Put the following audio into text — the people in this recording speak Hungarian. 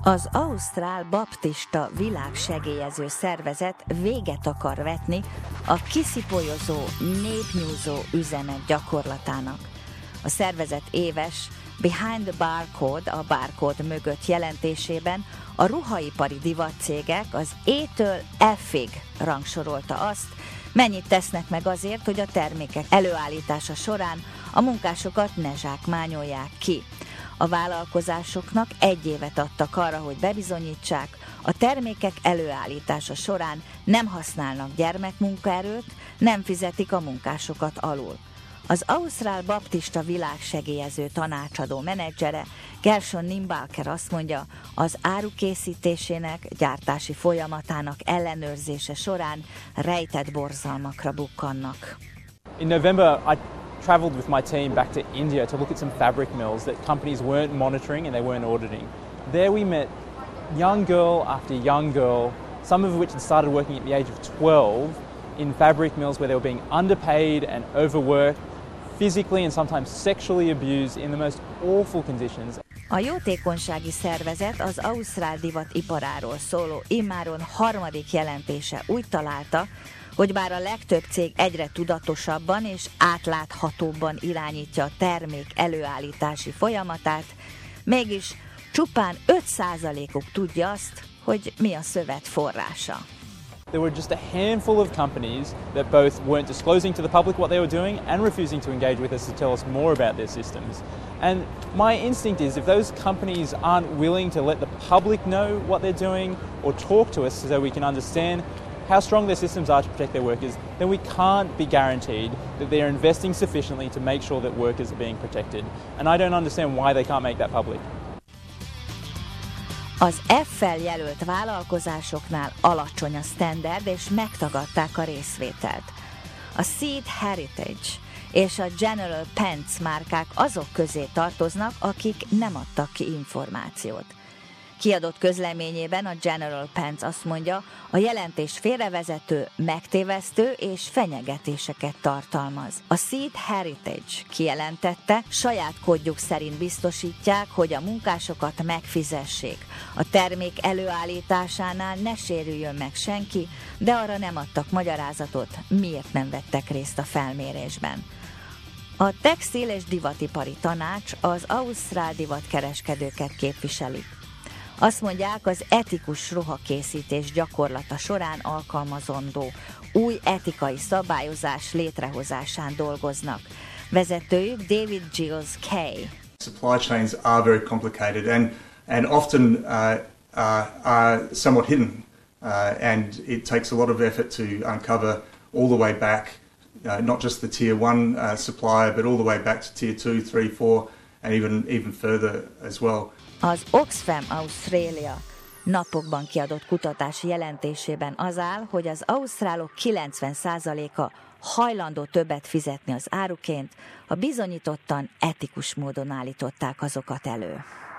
Az ausztrál baptista világsegélyező szervezet véget akar vetni a kiszipolyozó, népnyúzó üzenet gyakorlatának. A szervezet éves Behind the Barcode, a barcode mögött jelentésében a ruhaipari divatcégek az E-től F-ig rangsorolta azt, mennyit tesznek meg azért, hogy a termékek előállítása során a munkásokat ne zsákmányolják ki. A vállalkozásoknak 1 évet adtak arra, hogy bebizonyítsák, a termékek előállítása során nem használnak gyermekmunkaerőt, nem fizetik a munkásokat alul. Az ausztrál baptista világsegélyező tanácsadó menedzsere Gershon Nimbalker azt mondja, az árukészítésének, gyártási folyamatának ellenőrzése során rejtett borzalmakra bukkannak. In November, I travelled with my team back to India to look at some fabric mills that companies weren't monitoring and they weren't auditing. There we met young girl after young girl, some of which had started working at the age of 12 in fabric mills where they were being underpaid and overworked, physically and sometimes sexually abused in the most awful conditions. A jótékonysági szervezet az ausztrál divatiparáról szóló immáron 3. jelentése úgy találta, hogy bár a legtöbb cég egyre tudatosabban és átláthatóbban irányítja a termék előállítási folyamatát, mégis csupán 5%-uk tudja azt, hogy mi a szövet forrása. There were just a handful of companies that both weren't disclosing to the public what they were doing and refusing to engage with us to tell us more about their systems. And my instinct is if those companies aren't willing to let the public know what they're doing or talk to us so we can understand how strong their systems are to protect their workers, then we can't be guaranteed that they're investing sufficiently to make sure that workers are being protected. And I don't understand why they can't make that public. Az F-fel jelölt vállalkozásoknál alacsony a standard, és megtagadták a részvételt. A Seed Heritage és a General Pants márkák azok közé tartoznak, akik nem adtak ki információt. Kiadott közleményében a General Pants azt mondja, a jelentés félrevezető, megtévesztő és fenyegetéseket tartalmaz. A Seed Heritage kijelentette, saját kódjuk szerint biztosítják, hogy a munkásokat megfizessék. A termék előállításánál ne sérüljön meg senki, de arra nem adtak magyarázatot, miért nem vettek részt a felmérésben. A Textil- és Divatipari Tanács az ausztrál divatkereskedőket képviseli. Azt mondják, az etikus ruhakészítés gyakorlata során alkalmazandó új etikai szabályozás létrehozásán dolgoznak. Vezetőjük David Giles Kay. Supply chains are very complicated and often are somewhat hidden and it takes a lot of effort to uncover all the way back, not just the tier 1 supplier, but all the way back to tier 2, 3, 4 and even further as well. Az Oxfam Australia napokban kiadott kutatási jelentésében az áll, hogy az ausztrálok 90%-a hajlandó többet fizetni az áruként, ha bizonyítottan etikus módon állították azokat elő.